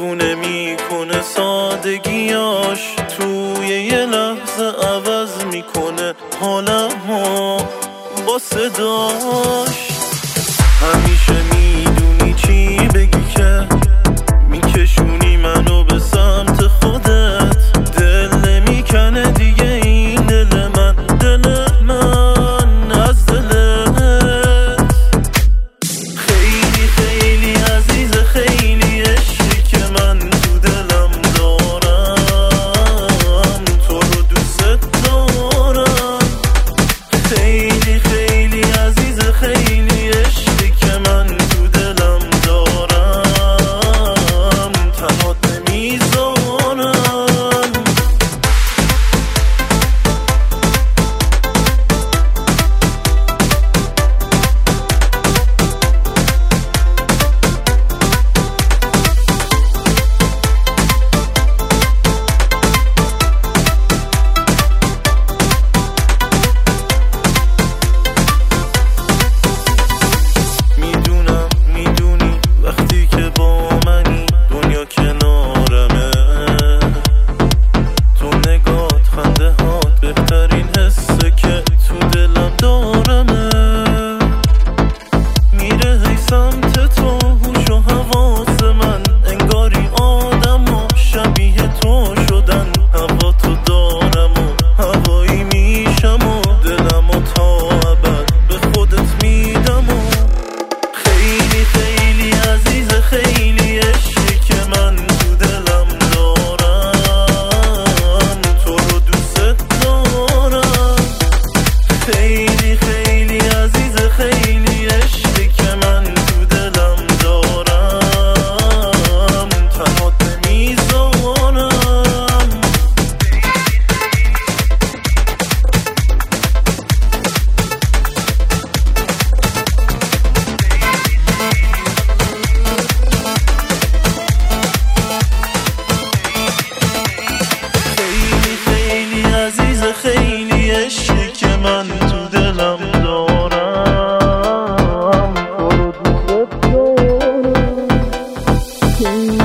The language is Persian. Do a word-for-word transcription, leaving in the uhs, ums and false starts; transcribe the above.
دیوونه میکنه سادگیاش، توی یه لحظه عوض میکنه حالمو با صداش. همیشه میدونی چی بگی که میکشونی منو به سمت خودت، دل نمیکنه دیگه این دل من، دل من از دلت. خیلی خیلی عزیز، خیلی عشقی که من تو دلم دارم، تو رو دوست دارم. خیلی خیلی عزیز، خیلی عشقی که من تو دلم دارم، تنهات نمیذارم. خیلی خیلی عزیز، خیلی عشقی که من تو دلم دارم، تنهات نمیذارم. خیلی خیلی عزیز، خیلی عشقی که من تو دلم دارم، تو رو دوست دارم.